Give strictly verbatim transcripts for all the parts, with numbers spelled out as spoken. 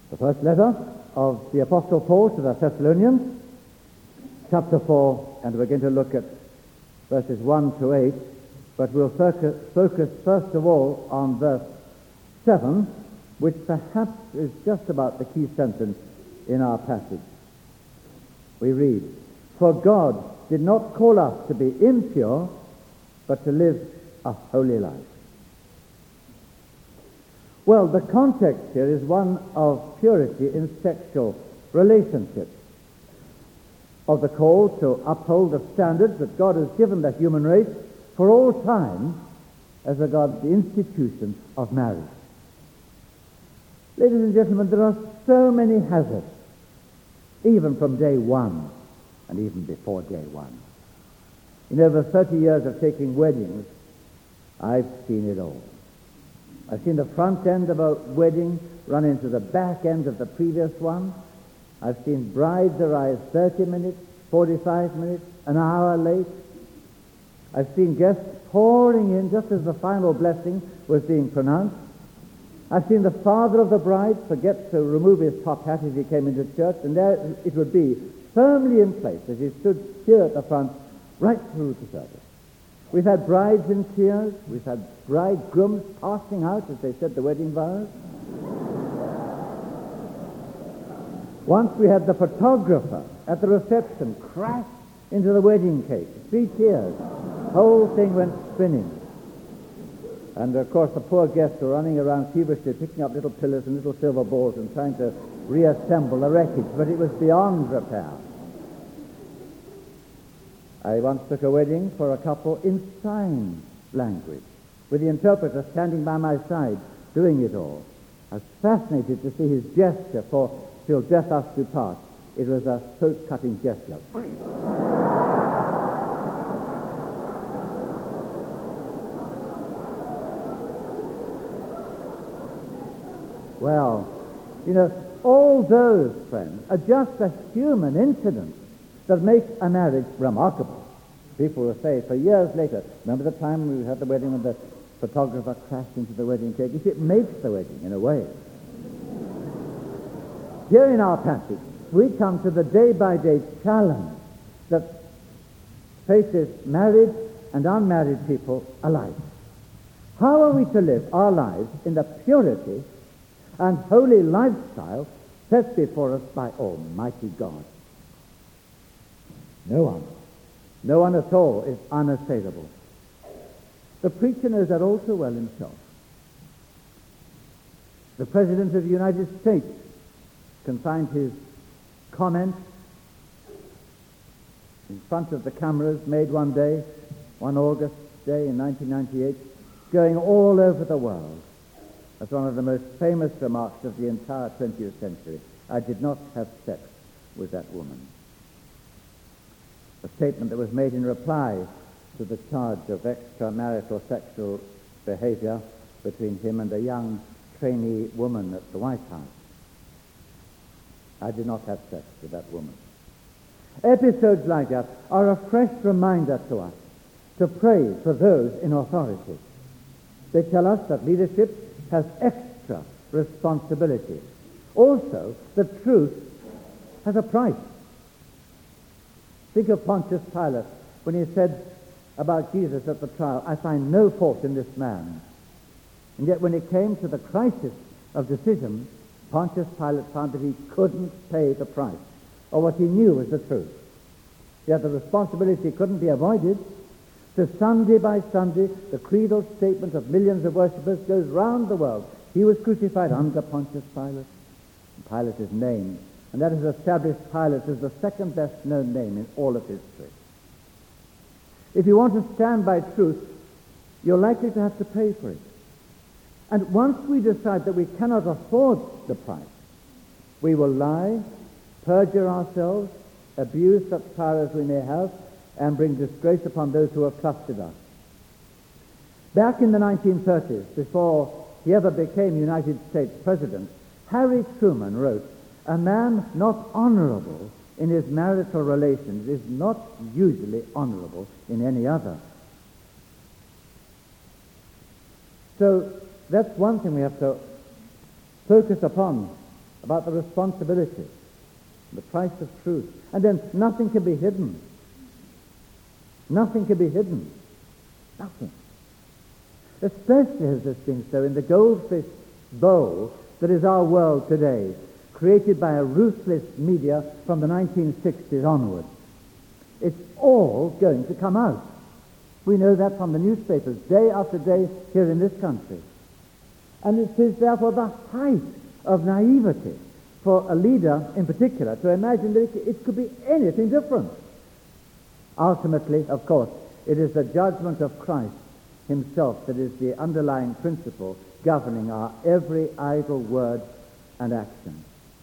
The first letter of the Apostle Paul to the Thessalonians, chapter four, and we're going to look at verses one to eight, but we'll focus, focus first of all on verse seven, which perhaps is just about the key sentence in our passage. We read, "For God did not call us to be impure, but to live a holy life." Well, the context here is one of purity in sexual relationships, of the call to uphold the standards that God has given the human race for all time as regards the institution of marriage. Ladies and gentlemen, there are so many hazards, even from day one, and even before day one. In over thirty years of taking weddings, I've seen it all. I've seen the front end of a wedding run into the back end of the previous one. I've seen brides arrive thirty minutes, forty-five minutes, an hour late. I've seen guests pouring in just as the final blessing was being pronounced. I've seen the father of the bride forget to remove his top hat as he came into church, and there it would be, firmly in place as he stood here at the front, right through the service. We've had brides in tears. We've had bridegrooms passing out as they said the wedding vows. Once we had the photographer at the reception crash into the wedding cake. Three tears. The whole thing went spinning. And of course the poor guests were running around feverishly picking up little pillars and little silver balls and trying to reassemble the wreckage, but it was beyond repair. I once took a wedding for a couple in sign language, with the interpreter standing by my side, doing it all. I was fascinated to see his gesture for "Till death us do part." It was a throat-cutting gesture. Well, you know, all those, friends, are just the human incidents that make a marriage remarkable. People will say for years later, remember the time we had the wedding when the photographer crashed into the wedding cake? It makes the wedding, in a way. Here in our passage, we come to the day-by-day challenge that faces married and unmarried people alike. How are we to live our lives in the purity and holy lifestyle set before us by Almighty God? No one, no one at all is unassailable. The preacher knows that all too well himself. The President of the United States can find his comment in front of the cameras made one day, one August day in nineteen ninety-eight, going all over the world as one of the most famous remarks of the entire twentieth century. "I did not have sex with that woman." A statement that was made in reply to the charge of extramarital sexual behavior between him and a young trainee woman at the White House. "I did not have sex with that woman." Episodes like that are a fresh reminder to us to pray for those in authority. They tell us that leadership has extra responsibility. Also, the truth has a price. Think of Pontius Pilate when he said about Jesus at the trial, "I find no fault in this man." And yet when it came to the crisis of decision, Pontius Pilate found that he couldn't pay the price, or what he knew was the truth. Yet the responsibility couldn't be avoided. So Sunday by Sunday, the creedal statement of millions of worshippers goes round the world. He was crucified under Pontius Pilate. And Pilate is named, and that has established Pilate as the second best known name in all of history. If you want to stand by truth, you're likely to have to pay for it. And once we decide that we cannot afford the price, we will lie, perjure ourselves, abuse such power as we may have, and bring disgrace upon those who have trusted us. Back in the nineteen thirties, before he ever became United States President, Harry Truman wrote, "A man not honorable in his marital relations is not usually honorable in any other." So that's one thing we have to focus upon about the responsibility, the price of truth. And then nothing can be hidden. Nothing can be hidden. Nothing. Especially has this been so in the goldfish bowl that is our world today, created by a ruthless media from the nineteen sixties onwards. It's all going to come out. We know that from the newspapers day after day here in this country. And it is therefore the height of naivety for a leader in particular to imagine that it, it could be anything different. Ultimately, of course, it is the judgment of Christ himself that is the underlying principle governing our every idle word and action.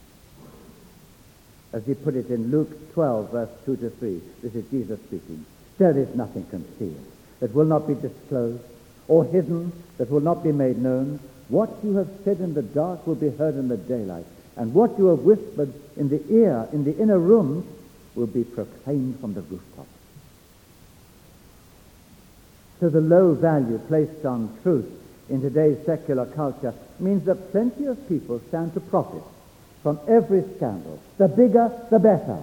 As he put it in Luke twelve, verse two to three, this is Jesus speaking. There is nothing concealed that will not be disclosed, or hidden that will not be made known. What you have said in the dark will be heard in the daylight, and what you have whispered in the ear, in the inner room, will be proclaimed from the rooftop. So the low value placed on truth in today's secular culture means that plenty of people stand to profit from every scandal. The bigger, the better.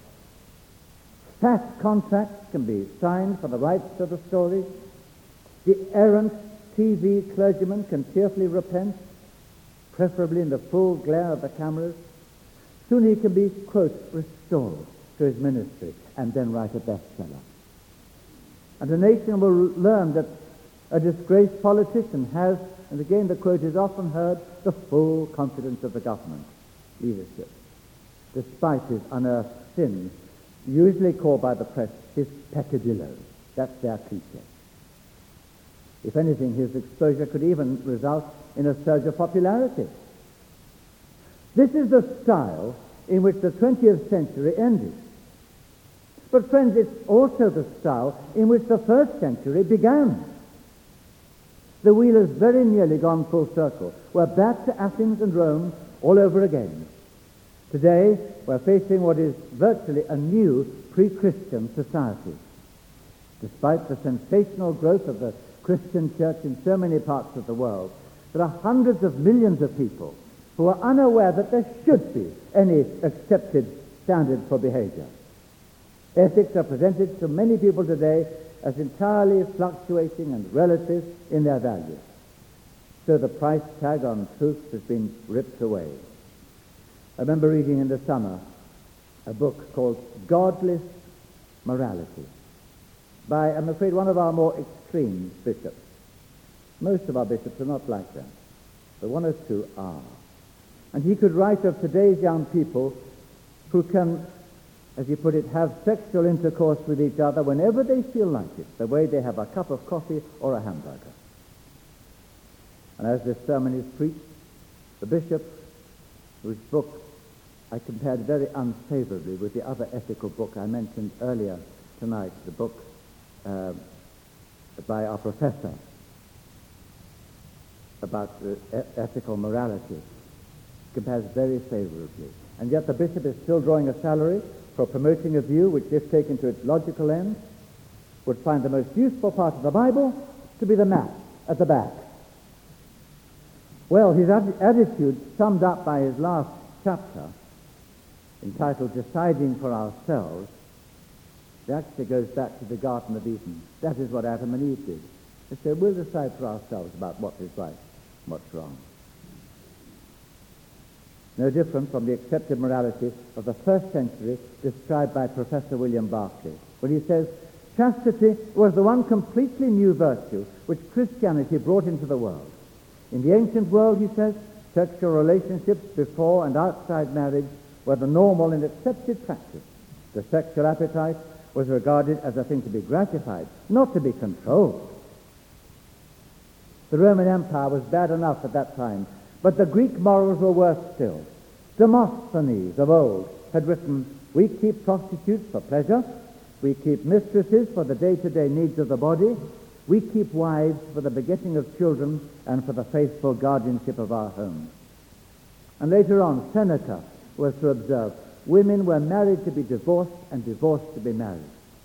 Fat contracts can be signed for the rights to the story. The errant T V clergyman can tearfully repent, preferably in the full glare of the cameras. Soon he can be, quote, restored to his ministry and then write a bestseller. And the nation will learn that a disgraced politician has, and again the quote is often heard, the full confidence of the government leadership, despite his unearthed sins, usually called by the press his peccadillos. That's their cliche. If anything, his exposure could even result in a surge of popularity. This is the style in which the twentieth century ended. But friends, it's also the style in which the first century began. The wheel has very nearly gone full circle. We're back to Athens and Rome all over again. Today, we're facing what is virtually a new pre-Christian society. Despite the sensational growth of the Christian church in so many parts of the world, there are hundreds of millions of people who are unaware that there should be any accepted standard for behavior. Ethics are presented to many people today as entirely fluctuating and relative in their value. So the price tag on truth has been ripped away. I remember reading in the summer a book called Godless Morality by, I'm afraid, one of our more extreme bishops. Most of our bishops are not like that, but one or two are. And he could write of today's young people who can, as he put it, have sexual intercourse with each other whenever they feel like it, the way they have a cup of coffee or a hamburger. And as this sermon is preached, the bishop, whose book I compared very unfavorably with the other ethical book I mentioned earlier tonight, the book uh, by our professor about the e- ethical morality, compares very favorably. And yet the bishop is still drawing a salary for promoting a view which, if taken to its logical end, would find the most useful part of the Bible to be the map at the back. Well, his ad- attitude, summed up by his last chapter, entitled Deciding for Ourselves, it actually goes back to the Garden of Eden. That is what Adam and Eve did. They said, we'll decide for ourselves about what is right and what's wrong. No different from the accepted morality of the first century described by Professor William Barclay, when he says, chastity was the one completely new virtue which Christianity brought into the world. In the ancient world, he says, sexual relationships before and outside marriage were the normal and accepted practice. The sexual appetite was regarded as a thing to be gratified, not to be controlled. The Roman Empire was bad enough at that time, but the Greek morals were worse still. Demosthenes of old had written, we keep prostitutes for pleasure, we keep mistresses for the day-to-day needs of the body, we keep wives for the begetting of children and for the faithful guardianship of our homes. And later on, Seneca was to observe, women were married to be divorced and divorced to be married.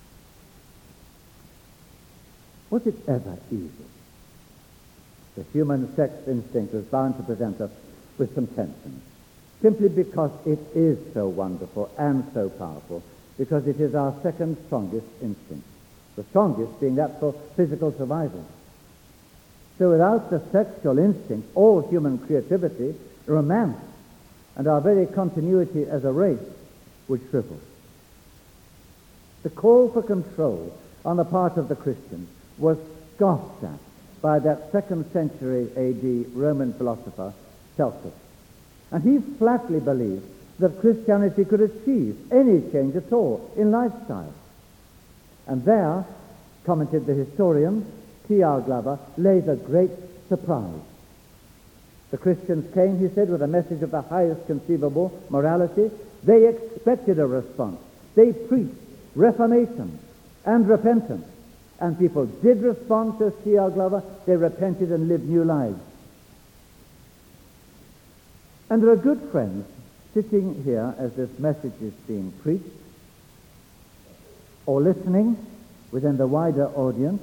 Was it ever easy? The human sex instinct was bound to present us with some tension. simply because it is so wonderful and so powerful, because it is our second strongest instinct, the strongest being that for physical survival. So without the sexual instinct, all human creativity, romance, and our very continuity as a race would shrivel. The call for control on the part of the Christians was scoffed at by that second century A D Roman philosopher Celsus. And he flatly believed that Christianity could achieve any change at all in lifestyle. And there, commented the historian T R Glover, lay the great surprise. The Christians came, he said, with a message of the highest conceivable morality. They expected a response. They preached reformation and repentance. And people did respond, says T R Glover. They repented and lived new lives. And there are good friends sitting here as this message is being preached, or listening within the wider audience.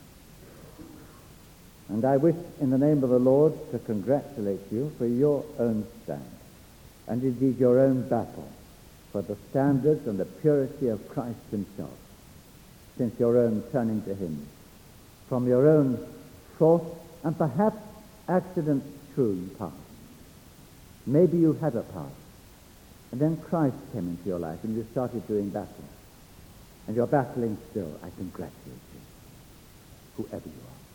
And I wish, in the name of the Lord, to congratulate you for your own stand, and indeed your own battle for the standards and the purity of Christ himself, since your own turning to him from your own fraught and perhaps accident-strewn past. Maybe you had a past, and then Christ came into your life and you started doing battle. And you're battling still. I congratulate you, whoever you are.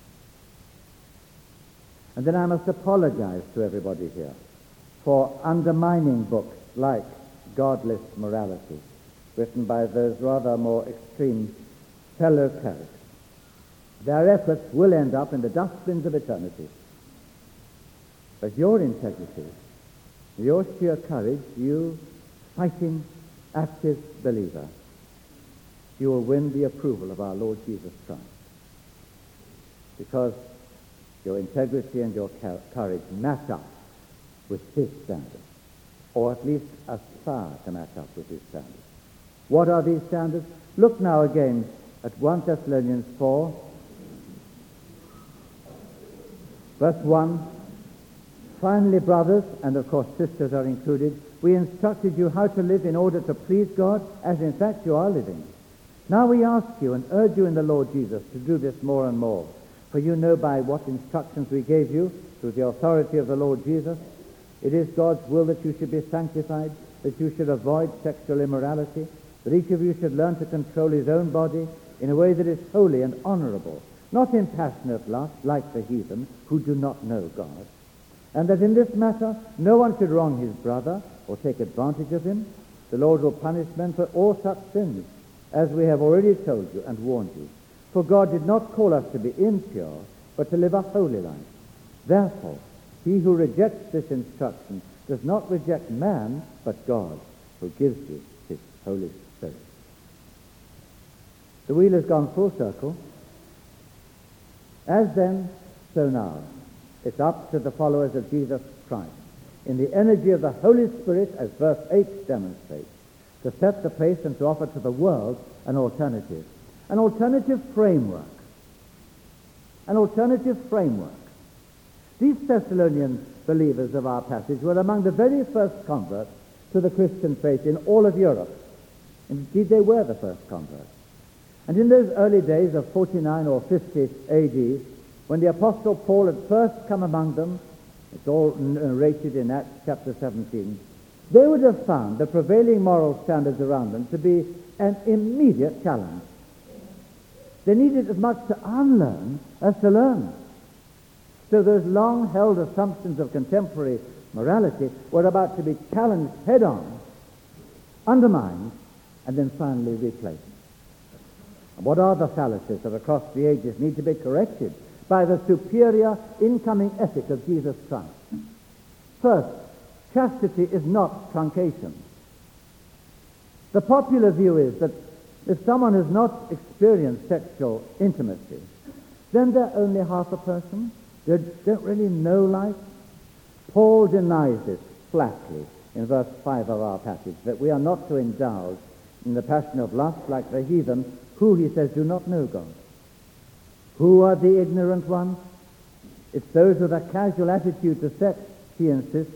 And then I must apologize to everybody here for undermining books like Godless Morality, written by those rather more extreme fellow clerics. Their efforts will end up in the dustbins of eternity. But your integrity, your sheer courage, you fighting, active believer, you will win the approval of our Lord Jesus Christ. Because your integrity and your courage match up with his standards, or at least aspire to match up with his standards. What are these standards? Look now again at First Thessalonians four, verse one. Finally, brothers, and of course sisters are included, we instructed you how to live in order to please God, as in fact you are living. Now we ask you and urge you in the Lord Jesus to do this more and more. For you know by what instructions we gave you, through the authority of the Lord Jesus, it is God's will that you should be sanctified, that you should avoid sexual immorality, that each of you should learn to control his own body in a way that is holy and honorable, not in passionate lust like the heathen who do not know God, and that in this matter no one should wrong his brother or take advantage of him. The Lord will punish men for all such sins, as we have already told you and warned you. For God did not call us to be impure, but to live a holy life. Therefore, he who rejects this instruction does not reject man, but God, who gives you his Holy Spirit. The wheel has gone full circle. As then, so now. It's up to the followers of Jesus Christ, in the energy of the Holy Spirit, as verse eight demonstrates, to set the pace and to offer to the world an alternative. An alternative framework. An alternative framework. These Thessalonian believers of our passage were among the very first converts to the Christian faith in all of Europe. Indeed, they were the first converts. And in those early days of forty-nine or fifty A D, when the Apostle Paul had first come among them, it's all narrated in Acts chapter seventeen, they would have found the prevailing moral standards around them to be an immediate challenge. They needed as much to unlearn as to learn. So those long-held assumptions of contemporary morality were about to be challenged head-on, undermined, and then finally replaced. And what are the fallacies that across the ages need to be corrected by the superior incoming ethic of Jesus Christ? First, chastity is not truncation. The popular view is that if someone has not experienced sexual intimacy, then they're only half a person. They don't really know life. Paul denies this flatly in verse five of our passage, that we are not to indulge in the passion of lust like the heathen, who, he says, do not know God. Who are the ignorant ones? It's those with a casual attitude to sex, he insists,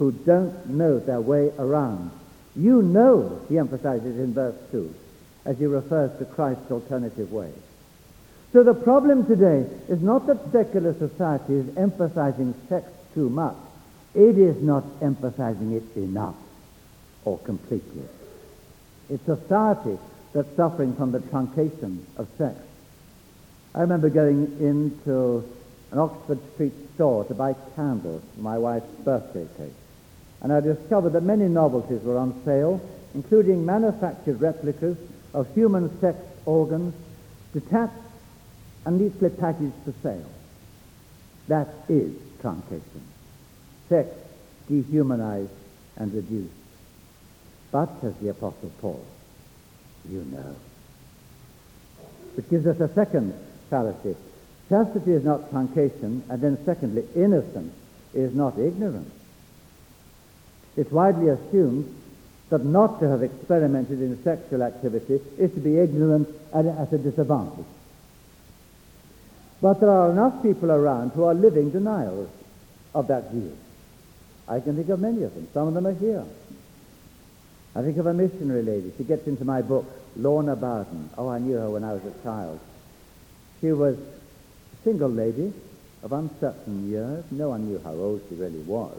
who don't know their way around. You know, he emphasizes in verse two, as he refers to Christ's alternative way. So the problem today is not that secular society is emphasizing sex too much. It is not emphasizing it enough or completely. It's society that's suffering from the truncation of sex. I remember going into an Oxford Street store to buy candles for my wife's birthday cake, and I discovered that many novelties were on sale, including manufactured replicas of human sex organs, detached and neatly packaged for sale. That is truncation. Sex dehumanized and reduced. But, says the Apostle Paul, you know. Which gives us a second fallacy. Chastity is not truncation, and then secondly, innocence is not ignorance. It's widely assumed that not to have experimented in sexual activity is to be ignorant and at a disadvantage. But there are enough people around who are living denials of that view. I can think of many of them. Some of them are here. I think of a missionary lady. She gets into my book, Lorna Bowden. Oh, I knew her when I was a child. She was a single lady of uncertain years. No one knew how old she really was.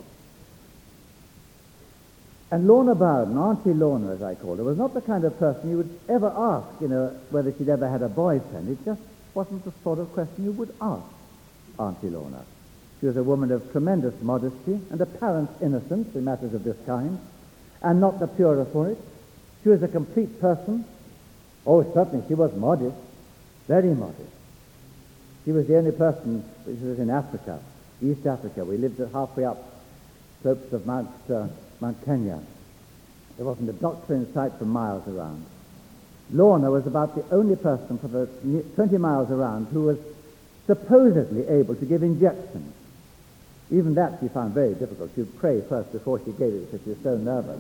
And Lorna Bowden, Auntie Lorna as I called her, was not the kind of person you would ever ask, you know, whether she'd ever had a boyfriend. It just wasn't the sort of question you would ask Auntie Lorna. She was a woman of tremendous modesty and apparent innocence in matters of this kind, and not the purer for it. She was a complete person. Oh, certainly, she was modest, very modest. She was the only person, which was in Africa, East Africa. We lived halfway up slopes of Mount, uh, Mount Kenya. There wasn't a doctor in sight for miles around. Lorna was about the only person for the twenty miles around who was supposedly able to give injections. Even that she found very difficult. She would pray first before she gave it because she was so nervous.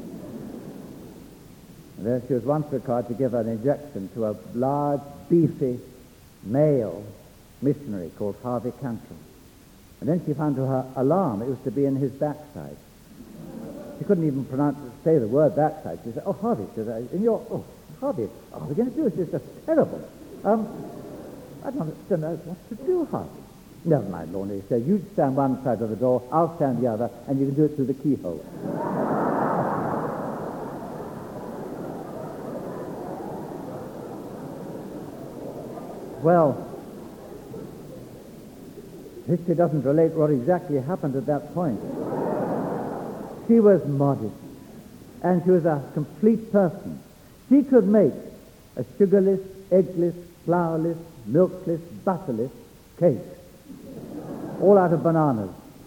And then she was once required to give an injection to a large, beefy, male missionary called Harvey Cantrell. And then she found to her alarm it was to be in his backside. She couldn't even pronounce say the word backside. She said, "Oh, Harvey," she said, "in your oh, Harvey, what are we going to do? This is just terrible. Um, I don't know what to do, Harvey." "Never mind, Lorna," he said. "You stand one side of the door, I'll stand the other, and you can do it through the keyhole." Well, history doesn't relate what exactly happened at that point. She was modest, and she was a complete person. She could make a sugarless, eggless, flourless, milkless, butterless cake, all out of bananas.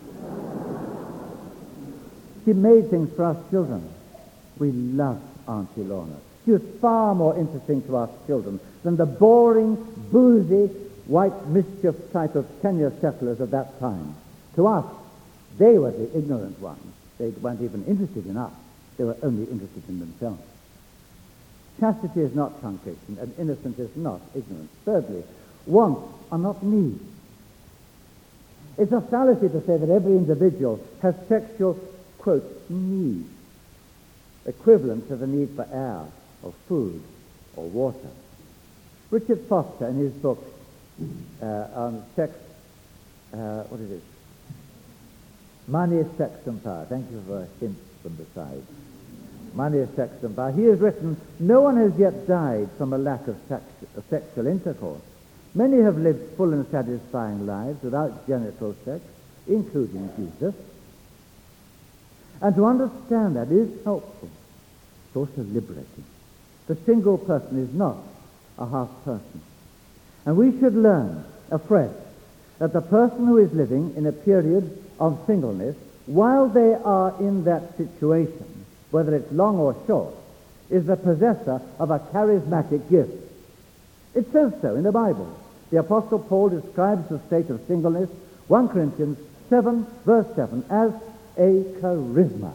She made things for us children. We loved Auntie Lorna. She was far more interesting to us children than the boring, boozy, white mischief type of Kenya settlers of that time. To us, they were the ignorant ones. They weren't even interested in us. They were only interested in themselves. Chastity is not truncation, and innocence is not ignorance. Thirdly, wants are not needs. It's a fallacy to say that every individual has sexual, quote, needs, equivalent to the need for air, or food, or water. Richard Foster, in his book uh, on sex, uh, what is it? Money, Sex, and Power. Thank you for a hint from the side. Money, Sex, and Power. He has written, "No one has yet died from a lack of, sex, of sexual intercourse. Many have lived full and satisfying lives without genital sex, including Jesus. And to understand that is helpful. It's also liberating. The single person is not a half person. And we should learn afresh that the person who is living in a period of singleness, while they are in that situation, whether it's long or short, is the possessor of a charismatic gift. It says so in the Bible. The Apostle Paul describes the state of singleness, First Corinthians seven, verse seven, as a charisma.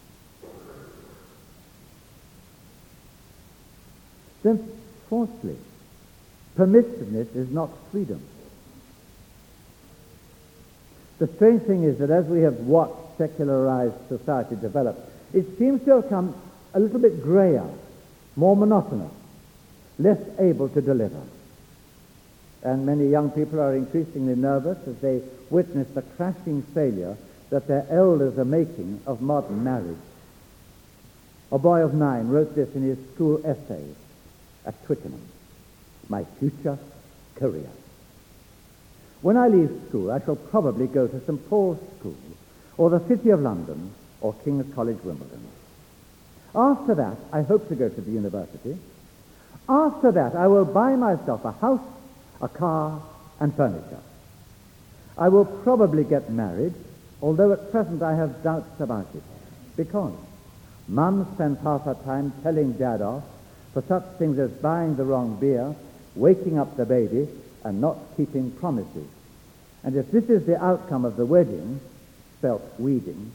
Then, fourthly, permissiveness is not freedom. The strange thing is that as we have watched secularized society developed, it seems to have come a little bit grayer, more monotonous, less able to deliver. And many young people are increasingly nervous as they witness the crashing failure that their elders are making of modern marriage. A boy of nine wrote this in his school essay at Twickenham: "My future career. When I leave school, I shall probably go to Saint Paul's School, or the City of London, or King's College, Wimbledon. After that, I hope to go to the university. After that, I will buy myself a house, a car, and furniture. I will probably get married, although at present I have doubts about it, because Mum spends half her time telling Dad off for such things as buying the wrong beer, waking up the baby, and not keeping promises. And if this is the outcome of the wedding, spelt weeding,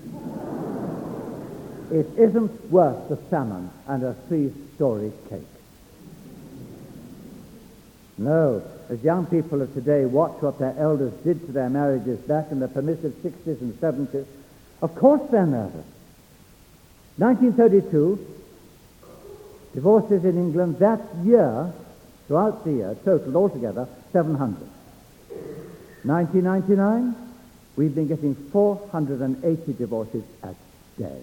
it isn't worth the salmon and a three-story cake." No, as young people of today watch what their elders did to their marriages back in the permissive sixties and seventies, of course they're nervous. nineteen thirty-two, divorces in England that year, throughout the year, totaled altogether seven hundred. nineteen ninety-nine, we've been getting four hundred eighty divorces a day.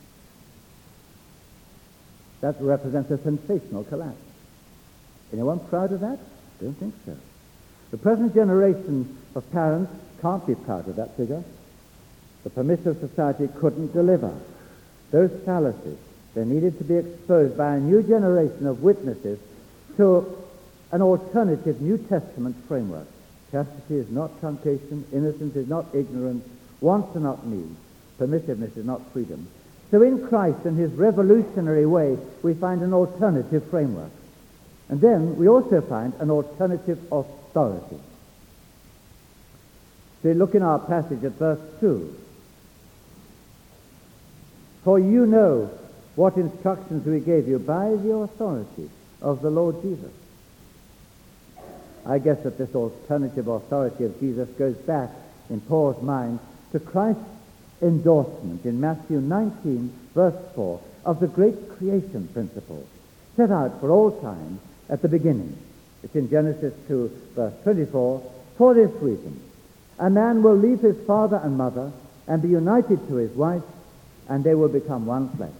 That represents a sensational collapse. Anyone proud of that? I don't think so. The present generation of parents can't be proud of that figure. The permissive society couldn't deliver. Those fallacies, they needed to be exposed by a new generation of witnesses to an alternative New Testament framework. Chastity is not truncation, innocence is not ignorance, wants are not needs, permissiveness is not freedom. So in Christ and his revolutionary way, we find an alternative framework. And then we also find an alternative authority. So look in our passage at verse two. "For you know what instructions we gave you by the authority of the Lord Jesus." I guess that this alternative authority of Jesus goes back in Paul's mind to Christ's endorsement in Matthew nineteen, verse four, of the great creation principle set out for all time at the beginning. It's in Genesis two, verse twenty-four, "For this reason, a man will leave his father and mother and be united to his wife, and they will become one flesh."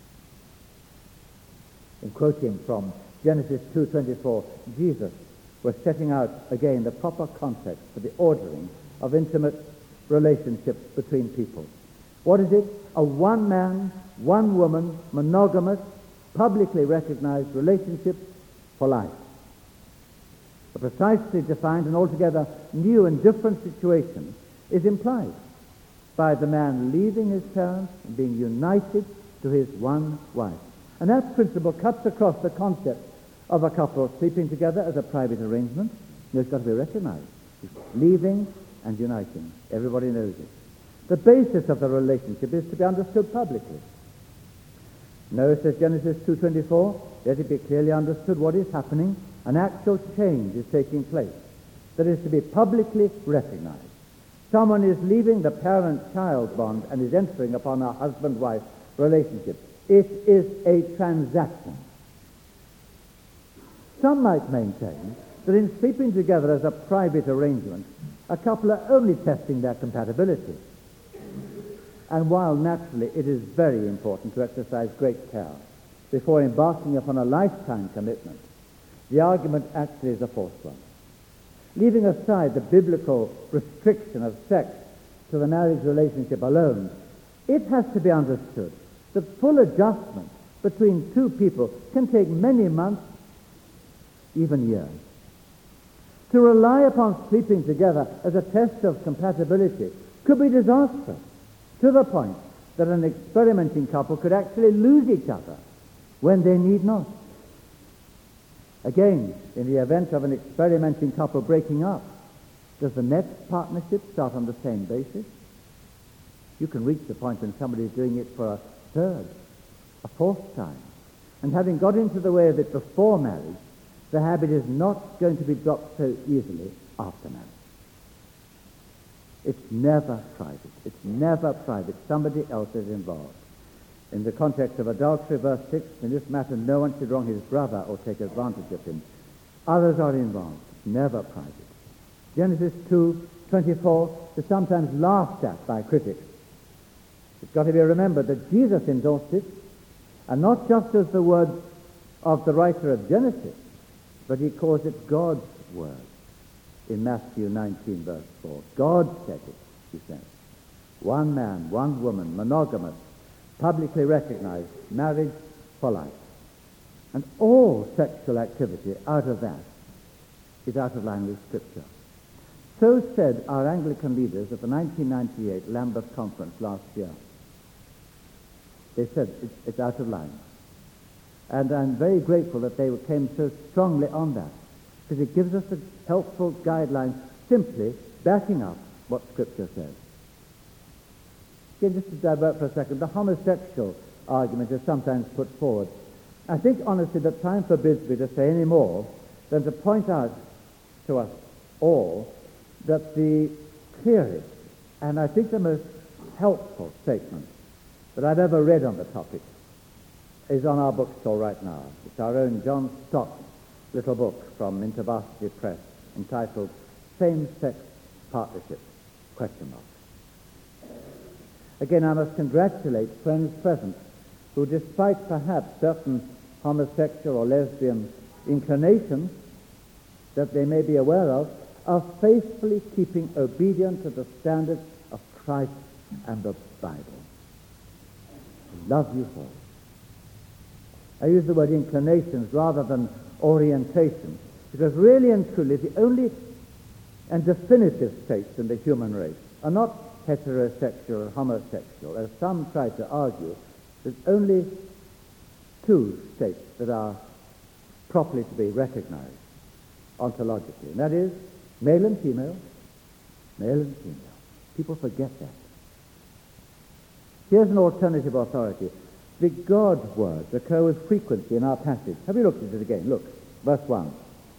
In quoting from Genesis two twenty-four, Jesus was setting out again the proper context for the ordering of intimate relationships between people. What is it? A one-man, one-woman, monogamous, publicly recognized relationship for life. A precisely defined and altogether new and different situation is implied by the man leaving his parents and being united to his one wife. And that principle cuts across the concept of a couple sleeping together as a private arrangement. It's got to be recognized. It's leaving and uniting. Everybody knows it. The basis of the relationship is to be understood publicly. No, says Genesis two twenty-four, let it be clearly understood what is happening. An actual change is taking place that is to be publicly recognized. Someone is leaving the parent-child bond and is entering upon a husband-wife relationship. It is a transaction. Some might maintain that in sleeping together as a private arrangement, a couple are only testing their compatibility. And while naturally it is very important to exercise great care before embarking upon a lifetime commitment, the argument actually is a false one. Leaving aside the biblical restriction of sex to the marriage relationship alone, it has to be understood that full adjustment between two people can take many months, even years. To rely upon sleeping together as a test of compatibility could be disastrous, to the point that an experimenting couple could actually lose each other when they need not. Again, in the event of an experimenting couple breaking up, does the next partnership start on the same basis? You can reach the point when somebody is doing it for a third, a fourth time. And having got into the way of it before marriage, the habit is not going to be dropped so easily after marriage. It's never private. It's never private. Somebody else is involved. In the context of adultery, verse six, in this matter no one should wrong his brother or take advantage of him. Others are involved. It's never private. Genesis two twenty-four is sometimes laughed at by critics. It's got to be remembered that Jesus endorsed it, and not just as the words of the writer of Genesis, but he calls it God's word in Matthew nineteen, verse four. God said it, he says. One man, one woman, monogamous, publicly recognized, marriage for life. And all sexual activity out of that is out of line with Scripture. So said our Anglican leaders at the nineteen ninety-eight Lambeth Conference last year. They said it's, it's out of line. And I'm very grateful that they came so strongly on that, because it gives us a helpful guideline simply backing up what Scripture says. Again, just to divert for a second, the homosexual argument is sometimes put forward. I think, honestly, that time forbids me to say any more than to point out to us all that the clearest and I think the most helpful statement that I've ever read on the topic is on our bookstore right now. It's our own John Stott little book from InterVarsity Press entitled Same-Sex Partnership, question mark. Again, I must congratulate friends present who, despite perhaps certain homosexual or lesbian inclinations that they may be aware of, are faithfully keeping obedient to the standards of Christ and the Bible. Love you all. I use the word inclinations rather than orientation, because really and truly the only and definitive states in the human race are not heterosexual and homosexual, as some try to argue. There's only two states that are properly to be recognized ontologically, and that is male and female, male and female. People forget that. Here's an alternative authority. The God words occur with frequency in our passage. Have you looked at it again? Look, verse one.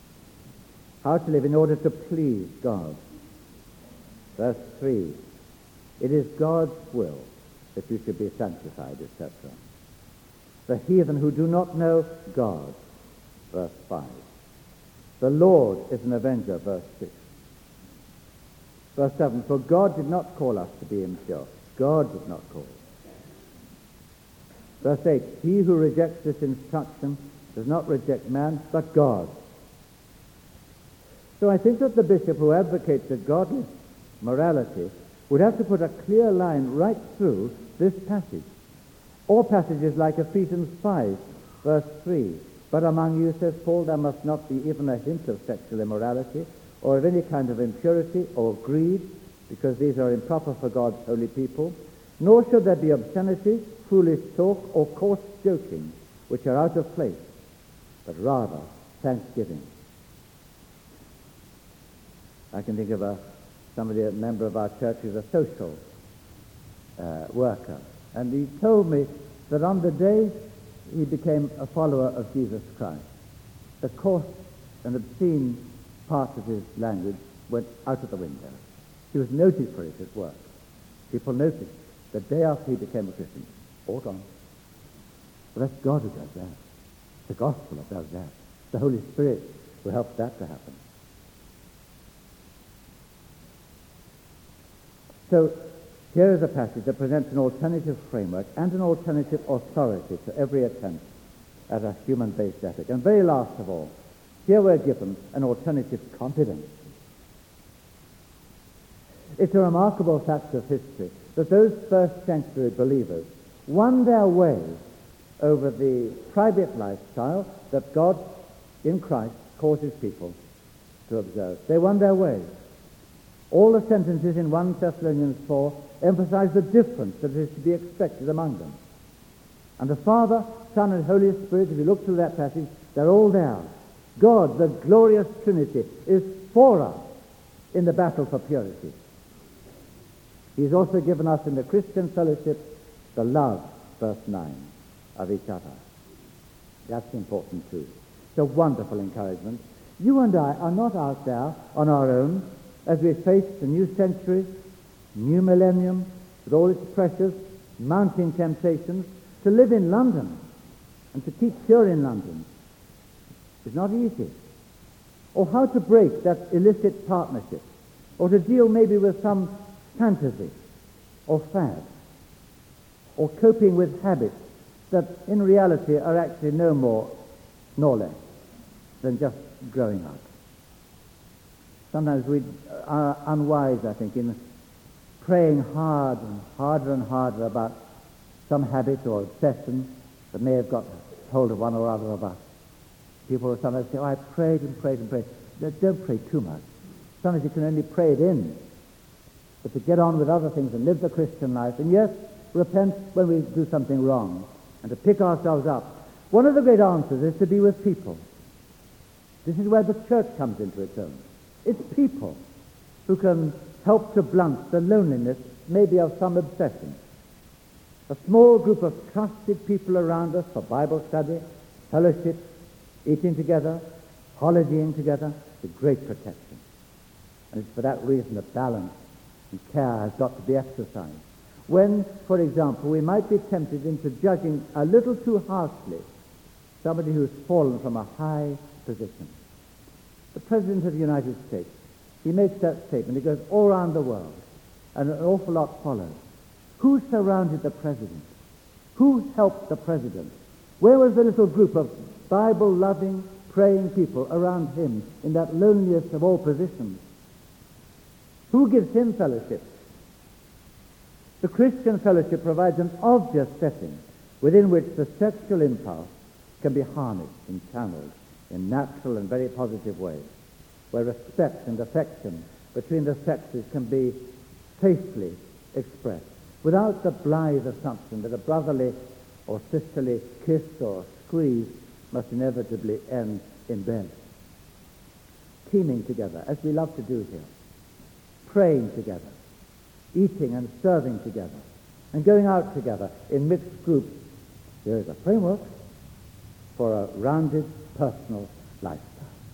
How to live in order to please God. Verse three. It is God's will that you should be sanctified, et cetera. The heathen who do not know God. Verse five. The Lord is an avenger, verse six. Verse seven. For God did not call us to be impure. God did not call. Verse eight, he who rejects this instruction does not reject man, but God. So I think that the bishop who advocates a godly morality would have to put a clear line right through this passage. Or passages like Ephesians five, verse three. But among you, says Paul, there must not be even a hint of sexual immorality, or of any kind of impurity or greed, because these are improper for God's holy people. Nor should there be obscenity, foolish talk, or coarse joking, which are out of place, but rather thanksgiving. I can think of a somebody, a member of our church, who's a social uh, worker, and he told me that on the day he became a follower of Jesus Christ, the coarse and obscene part of his language went out of the window. He was noted for it at work. People noticed the day after he became a Christian. All gone. Well, that's God who does that. The gospel that does that. The Holy Spirit who helps that to happen. So here is a passage that presents an alternative framework and an alternative authority to every attempt at a human-based ethic. And very last of all, here we're given an alternative confidence. It's a remarkable fact of history that those first century believers won their way over the private lifestyle that God in Christ causes people to observe. They won their way. All the sentences in First Thessalonians four emphasize the difference that is to be expected among them. And the Father, Son, and Holy Spirit, if you look through that passage, they're all there. God, the glorious Trinity, is for us in the battle for purity. He's also given us in the Christian fellowship the love, verse nine, of each other. That's important too. It's a wonderful encouragement. You and I are not out there on our own as we face the new century new millennium, with all its pressures, mounting temptations, to live in London and to keep pure in London is not easy. Or how to break that illicit partnership, or to deal maybe with some fantasy or fad, or coping with habits that in reality are actually no more nor less than just growing up. Sometimes we are unwise, I think, in praying hard and harder and harder about some habit or obsession that may have got hold of one or other of us. People will sometimes say, oh, I prayed and prayed and prayed. Don't pray too much. Sometimes you can only pray it in. But to get on with other things and live the Christian life, and yes, repent when we do something wrong, and to pick ourselves up. One of the great answers is to be with people. This is where the church comes into its own. It's people who can help to blunt the loneliness maybe of some obsession. A small group of trusted people around us for Bible study, fellowship, eating together, holidaying together, is a great protection. And it's for that reason that balance and care has got to be exercised. When, for example, we might be tempted into judging a little too harshly somebody who's fallen from a high position. The President of the United States, he makes that statement. He goes all around the world, and an awful lot follows. Who surrounded the President? Who helped the President? Where was the little group of Bible-loving, praying people around him in that loneliest of all positions? Who gives him fellowship? The Christian fellowship provides an obvious setting within which the sexual impulse can be harnessed and channeled in natural and very positive ways, where respect and affection between the sexes can be safely expressed, without the blithe assumption that a brotherly or sisterly kiss or squeeze must inevitably end in bed. Teaming together, as we love to do here, praying together, eating and serving together, and going out together in mixed groups. There is a framework for a rounded personal lifestyle.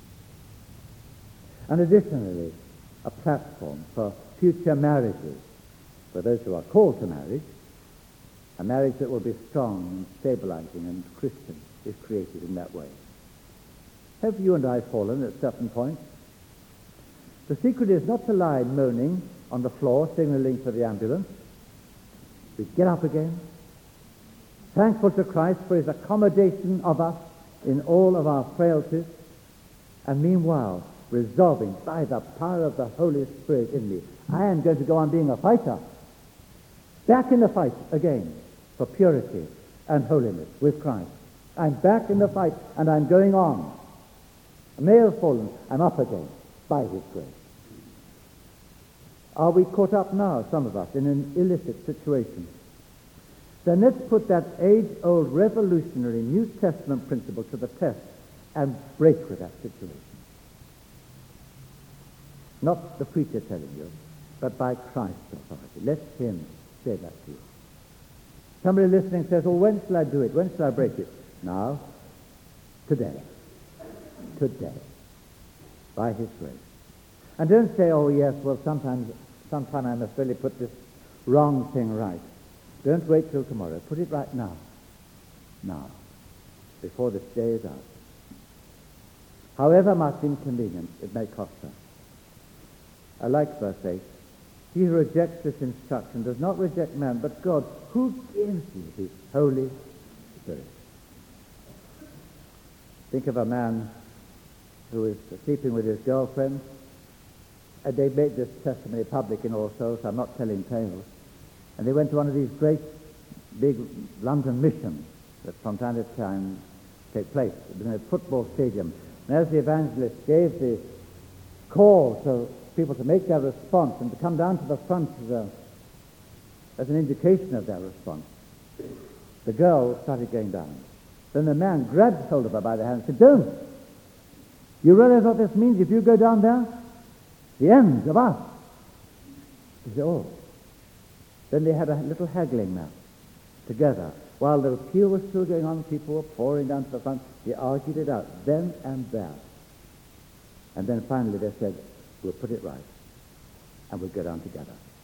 And additionally, a platform for future marriages, for those who are called to marriage. A marriage that will be strong and stabilizing and Christian is created in that way. Have you and I fallen at certain points? The secret is not to lie moaning on the floor, signaling for the ambulance. We get up again, thankful to Christ for his accommodation of us in all of our frailties, and meanwhile resolving by the power of the Holy Spirit in me, I am going to go on being a fighter. Back in the fight again for purity and holiness with Christ. I'm back in the fight and I'm going on. I may have fallen, I'm up again by his grace. Are we caught up now, some of us, in an illicit situation? Then let's put that age-old revolutionary New Testament principle to the test and break with that situation. Not the preacher telling you, but by Christ's authority. Let him say that to you. Somebody listening says, oh, when shall I do it? When shall I break it? Now, today. Today. By his grace. And don't say, oh, yes, well, sometimes, sometime I must really put this wrong thing right. Don't wait till tomorrow. Put it right now. Now. Before this day is out. However much inconvenience it may cost us. I like verse eight. He who rejects this instruction does not reject man, but God, who gives you his Holy Spirit. Think of a man who is sleeping with his girlfriend, and they made this testimony public in All Souls, so I'm not telling tales. And they went to one of these great, big London missions that from time to time take place. It was in a football stadium. And as the evangelist gave the call to people to make their response and to come down to the front as, a, as an indication of their response, the girl started going down. Then the man grabbed hold of her by the hand and said, don't! You realize what this means if you go down there? The end of us. She said, oh. Then they had a little haggling match together. While the appeal was still going on, people were pouring down to the front. They argued it out then and there. And then finally they said, we'll put it right, and we'll go down together.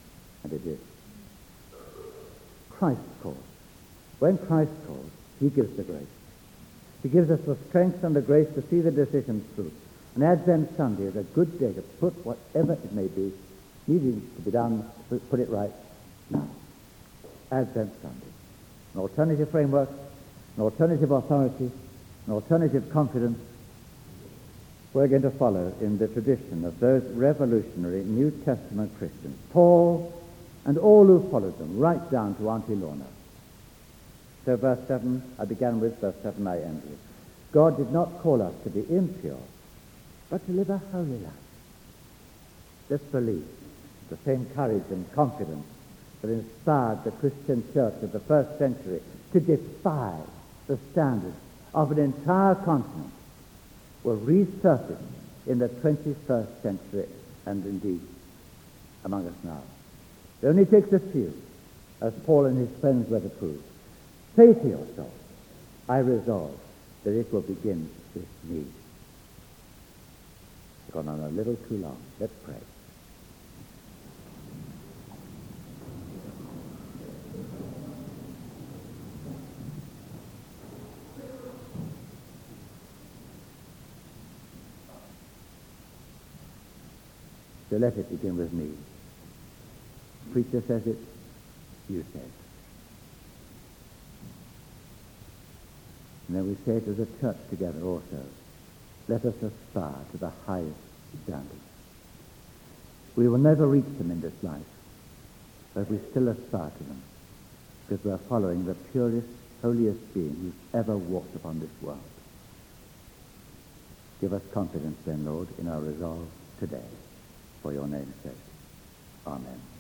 And it is. Christ calls. When Christ calls, he gives the grace. He gives us the strength and the grace to see the decision through. And Advent Sunday is a good day to put whatever it may be needing to be done, to put it right now. Advent Sunday. An alternative framework, an alternative authority, an alternative confidence. We're going to follow in the tradition of those revolutionary New Testament Christians, Paul and all who followed them, right down to Auntie Lorna. So verse seven, I began with, verse seven I end with. God did not call us to be impure, but to live a holy life. This belief, the same courage and confidence that inspired the Christian church of the first century to defy the standards of an entire continent, will resurface in the twenty-first century and indeed among us now. It only takes a few, as Paul and his friends were to prove. Say to yourself, I resolve that it will begin with me. It's gone on a little too long. Let's pray. So let it begin with me. Preacher says it, you say it. And then we say it as a church together also. Let us aspire to the highest standards. We will never reach them in this life, but we still aspire to them because we are following the purest, holiest being who's ever walked upon this world. Give us confidence then, Lord, in our resolve today. For your name's sake. Amen.